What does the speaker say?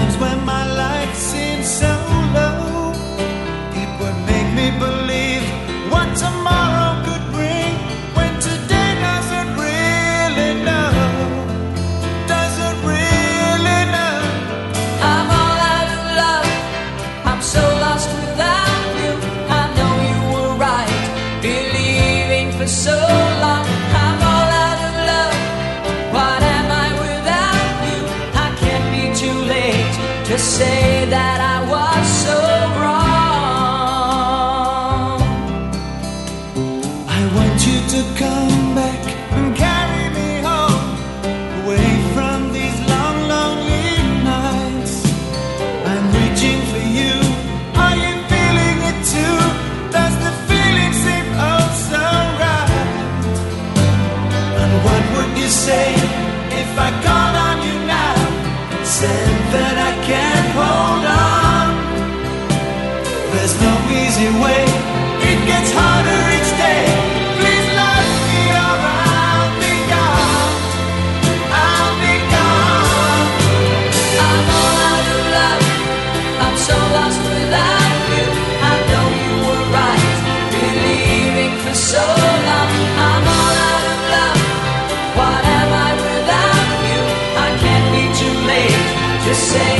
times when my life seems so low, it would make me believe what tomorrow could bring, when today doesn't really know, doesn't really know. I'm all out of love, I'm so lost without you. I know you were right, believing for so long. I'm all out of love, what am I without you? I can't be too late to say that I was so wrong. I want you to come back and carry me home, away from these long, lonely nights. I'm reaching for you. Are you feeling it too? Does the feeling seem oh so right? And what would you say if I called on you now and said that I can't hold on? There's no easy way, it gets harder each day. Please love me or I'll be gone, I'll be gone. I'm all out of love, I'm so lost without you. I know you were right, believing for so long. I'm all out of love, what am I without you? I can't be too late to say